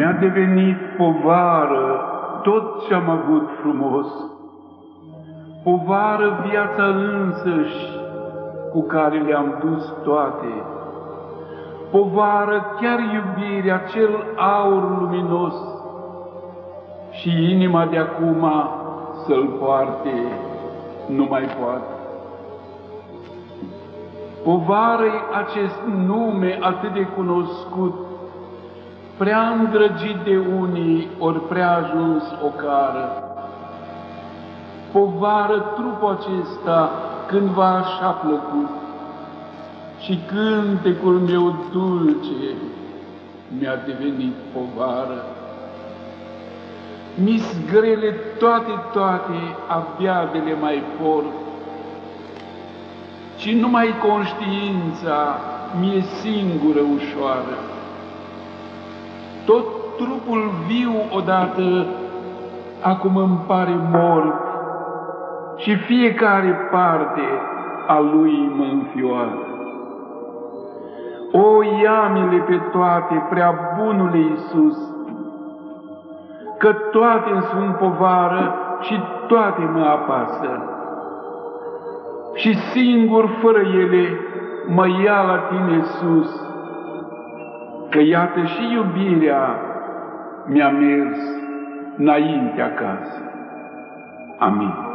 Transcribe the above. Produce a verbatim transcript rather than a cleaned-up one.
Mi-a devenit povară tot ce-am avut frumos, povară viața însăși cu care le-am dus toate, povară chiar iubirea, cel aur luminos, și inima de acum să-l poarte nu mai poate. Povară-i acest nume atât de cunoscut, prea îndrăgit de unii, ori prea ajuns ocară. Povară trupul acesta cândva așa plăcut, și cântecul meu dulce mi-a devenit povară. Mi-s grele toate, toate, abia de le mai port, și numai conștiința mi-e singură ușoară. Tot trupul viu odată acum îmi pare mort, și fiecare parte a lui mă înfioară. O, ia-mi-le pe toate, prea bunule Iisus, că toate îmi sunt povară și toate mă apasă, și singur, fără ele, mă ia la tine sus, că iată și iubirea mi-a mers înainte acasă. Amin.